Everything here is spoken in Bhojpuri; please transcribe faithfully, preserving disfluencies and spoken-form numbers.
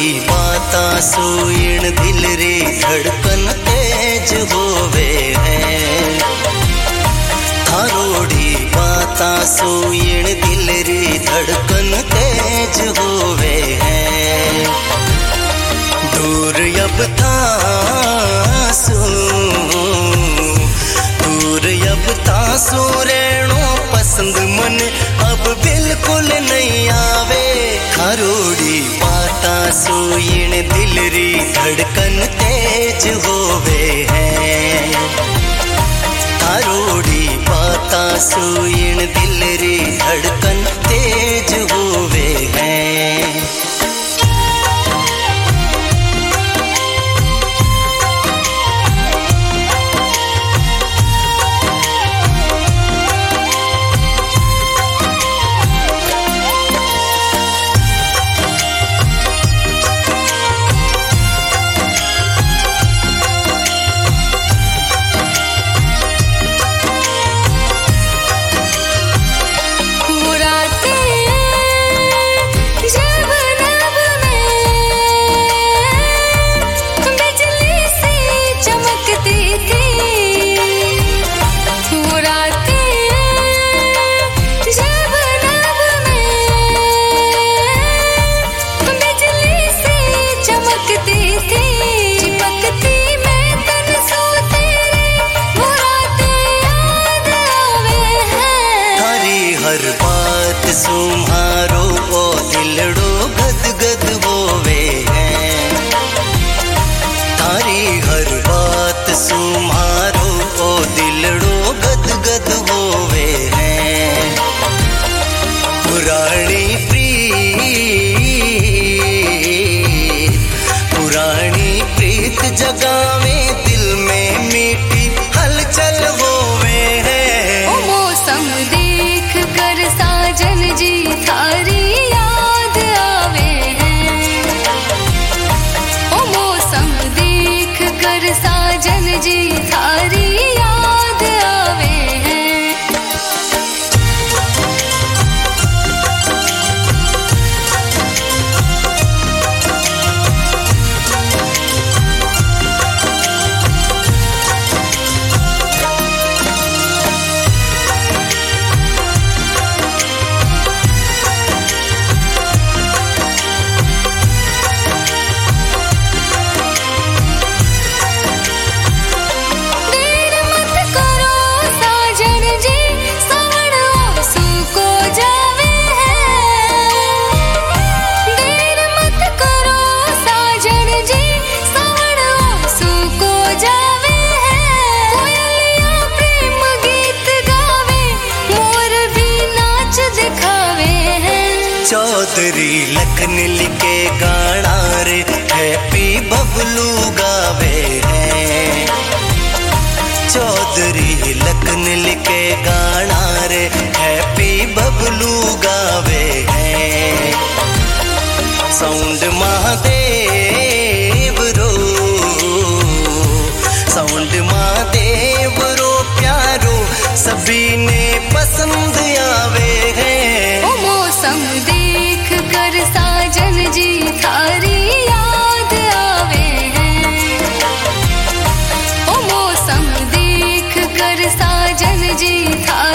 बाता सोयण दिल रे धड़कन तेज होवे है। थारोड़ी बाता सोयण दिल रे धड़कन तेज होवे है। दूर अब तासो दूर अब तासो रहनो पसंद मन अब बिल्कुल नहीं आवे। थारोड़ी बाता सोयण दिल री धड़कन तेज होवे है। थारोड़ी बाता सोयण दिल री धड़कन तेज होवे है। हर बात सुम्हारो ओ दिलड़ो गद गद होवे है। थारी हर बात सुम्हारो ओ दिलड़ो गद गद होवे है। पुरानी प्रीत पुरानी प्रीत जगावे दिल में मीठी हलचल होवे है। ओ मौसम देख कर साजन जी थारी याद आवे हैं। ओ मौसम देख कर साजन जी थारी याद आवे हैं। चौधरी लखन लिखे गाना रे हैप्पी बबलू गावे है। चौधरी लखन लिखे गाना रे हैप्पी बबलू गावे है। साउंड महादेव रो साउंड महादेव रो प्यारो सभी ने पसंद आवे है। ओ मौसम देख कर साजन जी थारी याद आवे हैं। ओ मौसम देख कर साजन जी थारी